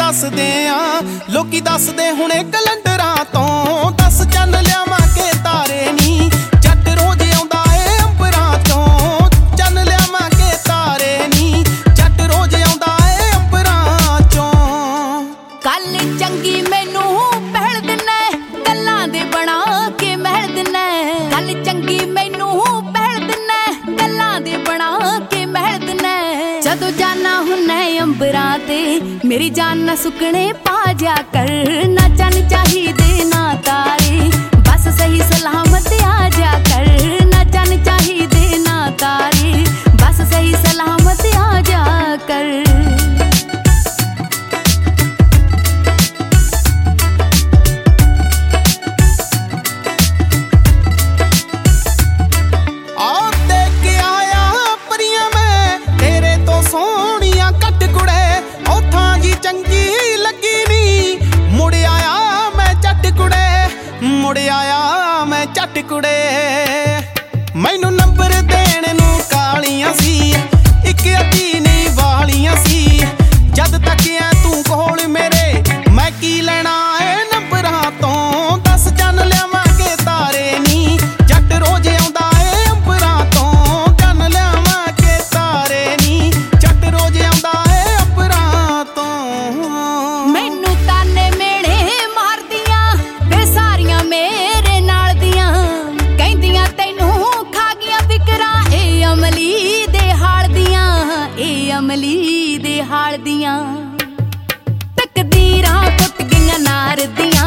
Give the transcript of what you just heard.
दसदे आ लोकी दसदे हुणे कलंडरां तों। दस चन्न लियावां के तारे नी जट रोज आउंदा ए अंबरां चों। चन्न लियावां के तारे नी जट रोज आउंदा ए अंबरां चों। कल चंगी मैनू पहल दिना गल्लां दे बना के महल दिना। कल चंगी मैनू पहल दिना गल्लां दे बना के महल दिना। जदों जाना हुन्ना अंबरां ते मेरी जान ना सुकने पा जा कर। ना चन्न चाहिदे ना तारे बस सही सलामत आ जा कर। ना चन्न चाहिदे ना तारे बस सही सलामत आ जा कर। मुड़ आया मैं झट कुड़े मैनू नंबर देण नू कालियां सी इक अधी नहीं वालियां सी। जद तक ऐ तू कोल मेरे मैं की लेना है नंबरां तों। दस चन्न लियावां के तारे नी जट रोज आउंदा है अंबरां तों। चन्न लियावां के तारे नी जट रोज आउंदा है अंबरां तों। मैनू ताने मेणे मारदियां वे सारियां मेरे नाल दियां। कहंदियां तैनू खा गईयां फिकरां ए अमली दे हाल दियां। ए अमली दे हाल दियां तकदीरां टुट गईयां नार दियां।